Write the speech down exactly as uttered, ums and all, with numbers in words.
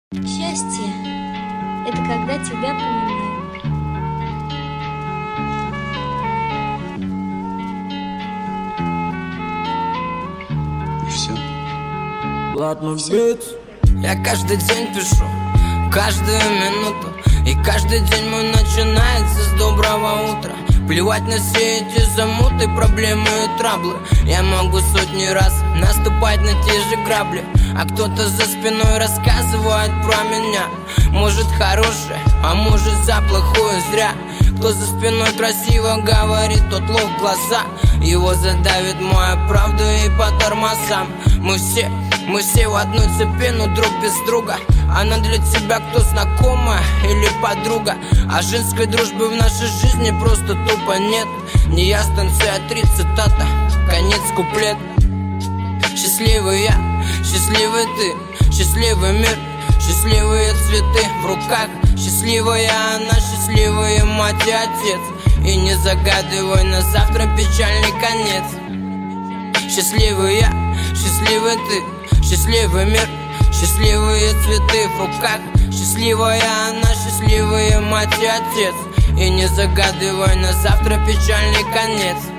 Счастье — это когда тебя понимают. И все. Ладно, бит. Я каждый день пишу, каждую минуту, и каждый день мой начинается с доброго утра. Плевать на все эти замуты, проблемы и траблы. Я могу сотни раз наступать на те же грабли, а кто-то за спиной рассказывает про меня. Может хорошее, а может за плохое зря. Кто за спиной красиво говорит, тот лох в глаза. Его задавит моя правда и по тормозам. Мы все, мы все в одной цепи, но друг без друга. Она для тебя кто, знакомая или подруга? А женской дружбы в нашей жизни просто тупо нет. Не я, станция три, цитата, конец куплет. Счастливый я, счастливый ты, счастливый мир, счастливые цветы в руках. Счастливая она, счастливая мать и отец. И не загадывай на завтра печальный конец. Счастливый я, счастливый ты, счастливый мир, счастливые цветы в руках. Счастливая она, счастливая мать и отец. И не загадывай на завтра печальный конец.